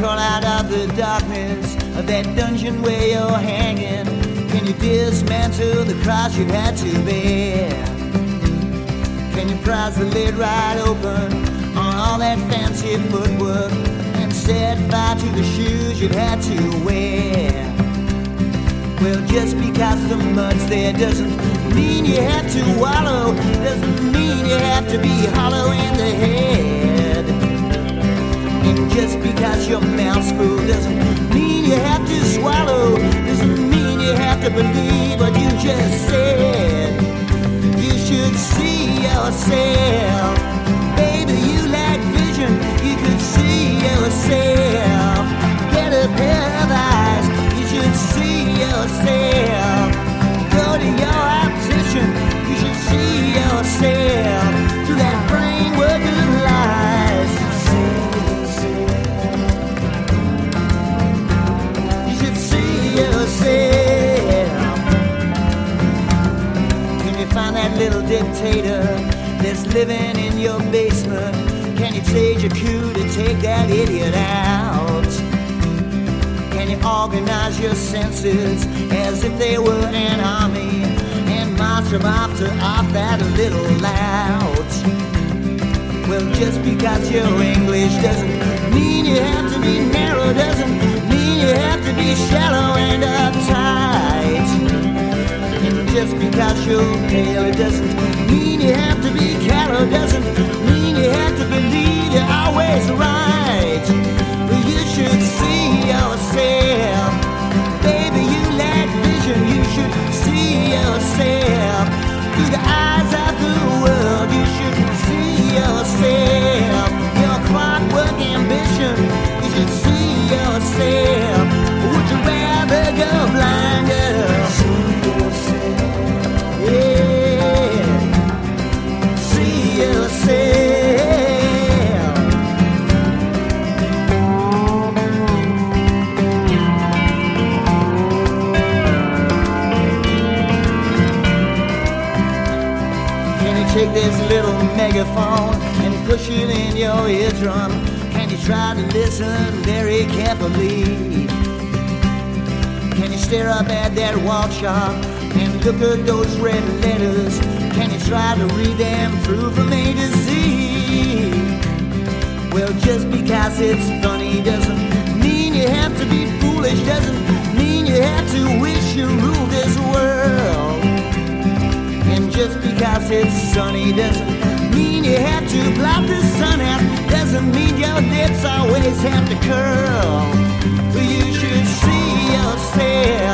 crawl out of the darkness of that dungeon where you're hanging? Can you dismantle the cross you've had to bear? Can you prise the lid right open on all that fancy footwork and set fire to the shoes you've had to wear? Well, just because the mud's there doesn't mean you have to wallow, doesn't mean you have to be hollow in the head. And just because your mouth's full doesn't mean you have to swallow, doesn't mean you have to believe what you just said. You should see yourself, baby, you lack vision, you could see yourself. Get a pair of eyes, you should see yourself. Go to your optician, you should see yourself through that framework of lies. You should see yourself. Can you find that little dictator that's living in your basement? Can you stage a coup to take that idiot out? Can you organize your senses as if they were an army and march them off that little loud? Well, just because you're English doesn't mean you have to be narrow, doesn't mean you have to be shallow and uptight. And just because you're pale, it doesn't mean you have to be callow, doesn't mean you have to believe you're always right. Well, you should see yourself, baby, you lack vision, you should see yourself through the eyes of the world. You should see yourself, your clockwork ambition, you should see yourself. Would you rather go blind, girl? See yourself, yeah, see yourself. Take this little megaphone and push it in your eardrum. Can you try to listen very carefully? Can you stare up at that wall chalk and look at those red letters? Can you try to read them through from A to Z? Well, just because it's funny doesn't mean you have to be foolish, doesn't mean you have to wish you ruled this world. And just because it's sunny doesn't mean you have to block the sun out, doesn't mean your lips always have to curl. But you should see yourself,